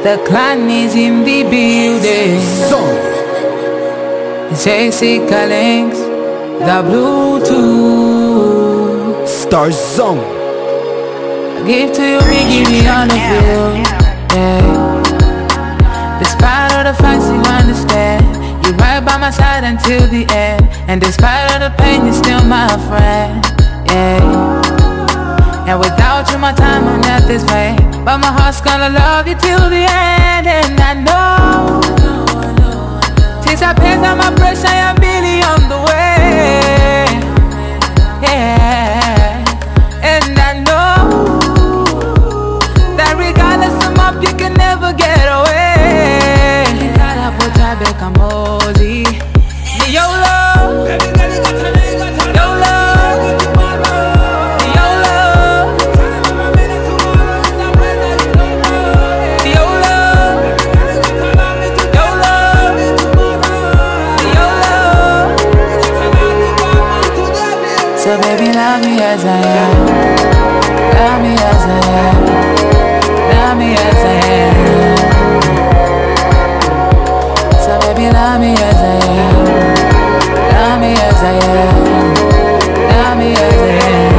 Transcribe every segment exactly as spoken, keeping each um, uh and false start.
The clan is in the building. Zone. J C Links, the Bluetooth. Star Zone. I give to you, we give me all of you. Yeah. Despite all the facts you understand, you're right by my side until the end. And despite all the pain, you're still my friend. Yeah. And without you, my time on earth is vain. But my heart's gonna love you till the end. And I know, since I paid on my pressure, I'm really on the way. Yeah. And I know that regardless of map, you can never get away. Gotta put your back on Mosey. Your love, your love. So baby, love me as I am. Love me as I am. Love me as I am. So baby, love me as I am. Love me as I am. Love me as I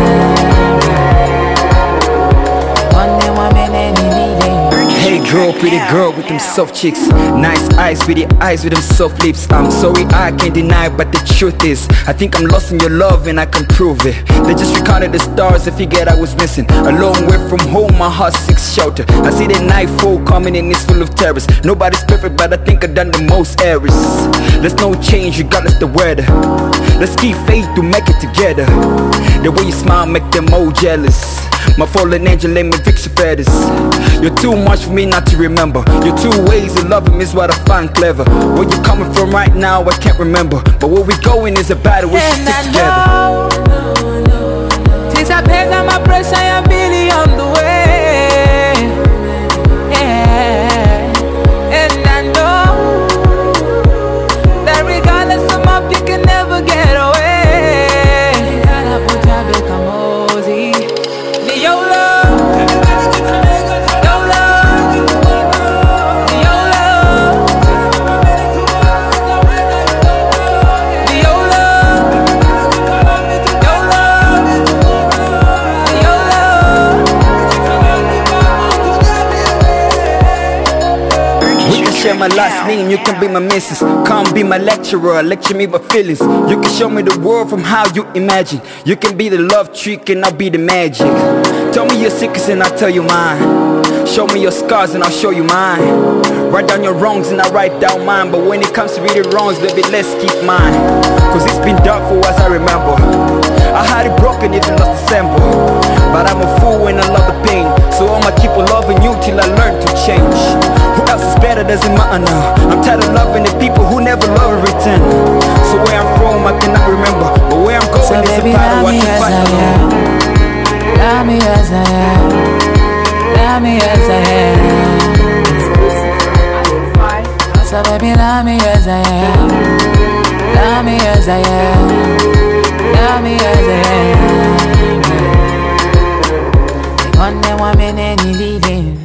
am. One day, one minute, any day. Hey girl, pretty girl with them soft cheeks, nice eyes with the eyes with them soft lips. I'm sorry I can't deny it, but the truth is I think I'm lost in your love and I can prove it. They just recounted the stars, I figured I was missing. A long way from home, my heart seeks shelter. I see the nightfall coming and it's full of terrors. Nobody's perfect, but I think I've done the most errors. There's no change regardless the weather. Let's keep faith to make it together. The way you smile make them all jealous. My fallen angel let me fix your feathers. You're too much for me not to remember. Your two ways of loving is what I find clever. Where you coming from right now I can't remember, but where we going is a battle we should stick together. Since I paid on my pressure, I'm really on the way. Yeah. And I know that regardless of map, you can never get away. Gotta put your back on Mosey. Your love, your love, your love, your love, your love, your love. We can share my last name, you can be my missus. Come be my lecturer, lecture me about feelings. You can show me the world from how you imagine. You can be the love trick and I'll be the magic. Tell me your secrets and I'll tell you mine. Show me your scars and I'll show you mine. Write down your wrongs and I'll write down mine. But when it comes to reading wrongs, baby, let's keep mine. Cause it's been dark for us, I remember. I had it broken, even lost December. But I'm a fool when I love the pain. So I'ma keep on loving you till I learn to change. Who else is better doesn't matter now. I'm tired of loving the people who never love in return. So where I'm from I cannot remember, but where I'm going So is baby, a part of love what me you as fight I alone. am. Love me as I am. Love me as I am. So baby, love me as I am. Love me as I am. Love me as I am. One day, one minute, any day.